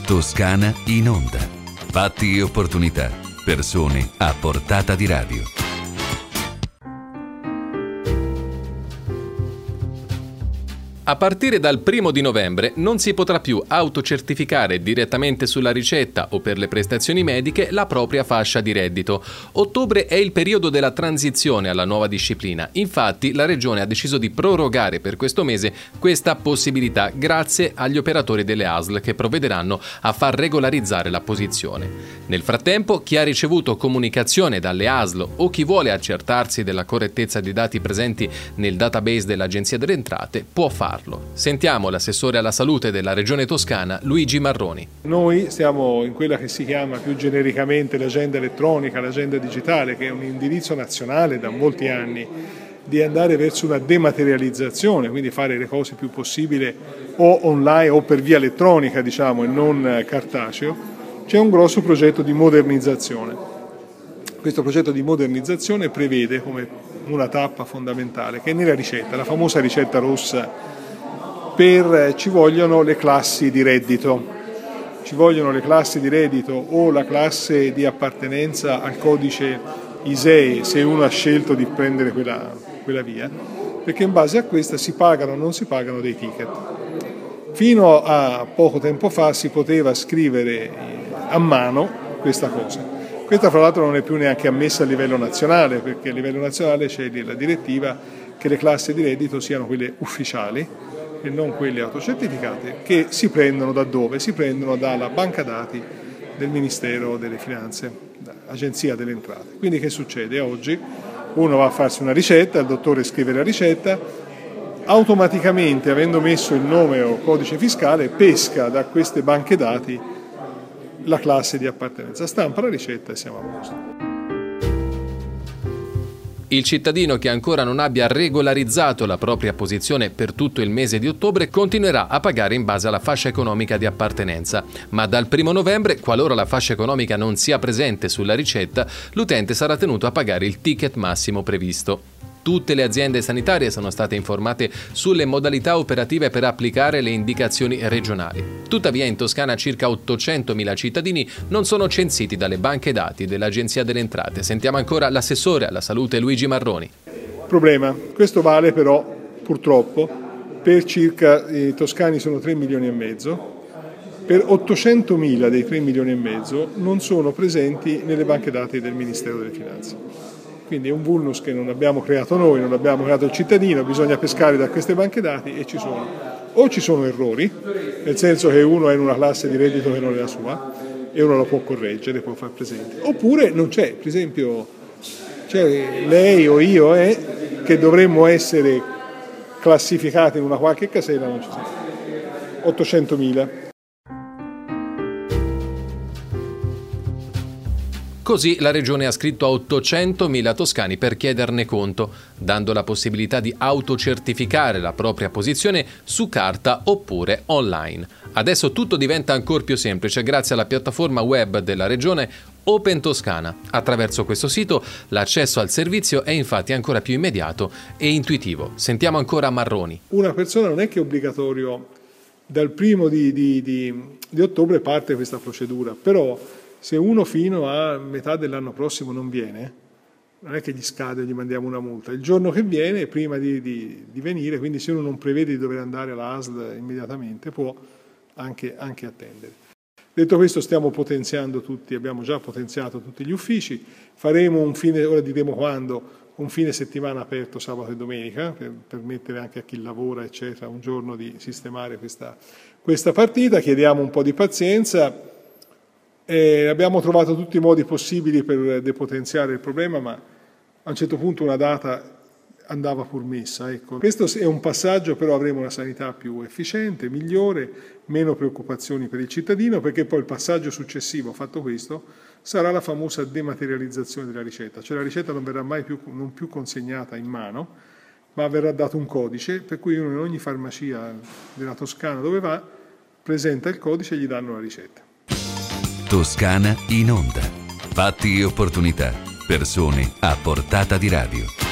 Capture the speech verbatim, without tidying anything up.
Toscana in onda. Fatti e opportunità. Persone a portata di radio. A partire dal primo di novembre non si potrà più autocertificare direttamente sulla ricetta o per le prestazioni mediche la propria fascia di reddito. Ottobre è il periodo della transizione alla nuova disciplina. Infatti la Regione ha deciso di prorogare per questo mese questa possibilità grazie agli operatori delle A S L che provvederanno a far regolarizzare la posizione. Nel frattempo, chi ha ricevuto comunicazione dalle A S L o chi vuole accertarsi della correttezza dei dati presenti nel database dell'Agenzia delle Entrate può farlo. Sentiamo l'assessore alla salute della Regione Toscana, Luigi Marroni. Noi stiamo in quella che si chiama più genericamente l'agenda elettronica, l'agenda digitale, che è un indirizzo nazionale da molti anni di andare verso una dematerializzazione, quindi fare le cose più possibile o online o per via elettronica, diciamo, e non cartaceo. C'è un grosso progetto di modernizzazione. Questo progetto di modernizzazione prevede come una tappa fondamentale che è nella ricetta, la famosa ricetta rossa. Per, ci vogliono le classi di reddito, ci vogliono le classi di reddito o la classe di appartenenza al codice I S E E se uno ha scelto di prendere quella, quella via, perché in base a questa si pagano o non si pagano dei ticket. Fino a poco tempo fa si poteva scrivere a mano questa cosa. Questa fra l'altro non è più neanche ammessa a livello nazionale, perché a livello nazionale c'è la direttiva che le classi di reddito siano quelle ufficiali e non quelle autocertificate, che si prendono da dove? Si prendono dalla banca dati del Ministero delle Finanze, Agenzia delle Entrate. Quindi che succede? Oggi uno va a farsi una ricetta, il dottore scrive la ricetta, automaticamente, avendo messo il nome o codice fiscale, pesca da queste banche dati la classe di appartenenza, stampa la ricetta e siamo a posto. Il cittadino che ancora non abbia regolarizzato la propria posizione per tutto il mese di ottobre continuerà a pagare in base alla fascia economica di appartenenza, ma dal primo novembre, qualora la fascia economica non sia presente sulla ricetta, l'utente sarà tenuto a pagare il ticket massimo previsto. Tutte le aziende sanitarie sono state informate sulle modalità operative per applicare le indicazioni regionali. Tuttavia in Toscana circa ottocentomila cittadini non sono censiti dalle banche dati dell'Agenzia delle Entrate. Sentiamo ancora l'assessore alla salute Luigi Marroni. Problema, questo vale però purtroppo per circa, i toscani sono tre milioni e mezzo, per ottocentomila dei tre milioni e mezzo non sono presenti nelle banche dati del Ministero delle Finanze. Quindi è un vulnus che non abbiamo creato noi, non abbiamo creato il cittadino, bisogna pescare da queste banche dati e ci sono. O ci sono errori, nel senso che uno è in una classe di reddito che non è la sua e uno lo può correggere, può far presente. Oppure non c'è, per esempio c'è lei o io è che dovremmo essere classificati in una qualche casella, non ci sono. ottocentomila. Così la Regione ha scritto a ottocentomila toscani per chiederne conto, dando la possibilità di autocertificare la propria posizione su carta oppure online. Adesso tutto diventa ancora più semplice grazie alla piattaforma web della Regione Open Toscana. Attraverso questo sito l'accesso al servizio è infatti ancora più immediato e intuitivo. Sentiamo ancora Marroni. Una persona non è che è obbligatorio dal primo di, di, di, di ottobre parte questa procedura, però se uno fino a metà dell'anno prossimo non viene, non è che gli scade e gli mandiamo una multa. Il giorno che viene, prima di, di, di venire, quindi se uno non prevede di dover andare alla A S L immediatamente, può anche, anche attendere. Detto questo, stiamo potenziando tutti, abbiamo già potenziato tutti gli uffici, faremo un fine, ora diremo quando, un fine settimana aperto sabato e domenica, per permettere anche a chi lavora, eccetera, un giorno di sistemare questa, questa partita. Chiediamo un po' di pazienza. Eh, abbiamo trovato tutti i modi possibili per depotenziare il problema, ma a un certo punto una data andava pur messa. Ecco. Questo è un passaggio, però avremo una sanità più efficiente, migliore, meno preoccupazioni per il cittadino, perché poi il passaggio successivo, fatto questo, sarà la famosa dematerializzazione della ricetta. Cioè la ricetta non verrà mai più, non più consegnata in mano, ma verrà dato un codice, per cui uno in ogni farmacia della Toscana dove va, presenta il codice e gli danno la ricetta. Toscana in onda. Fatti e opportunità. Persone a portata di radio.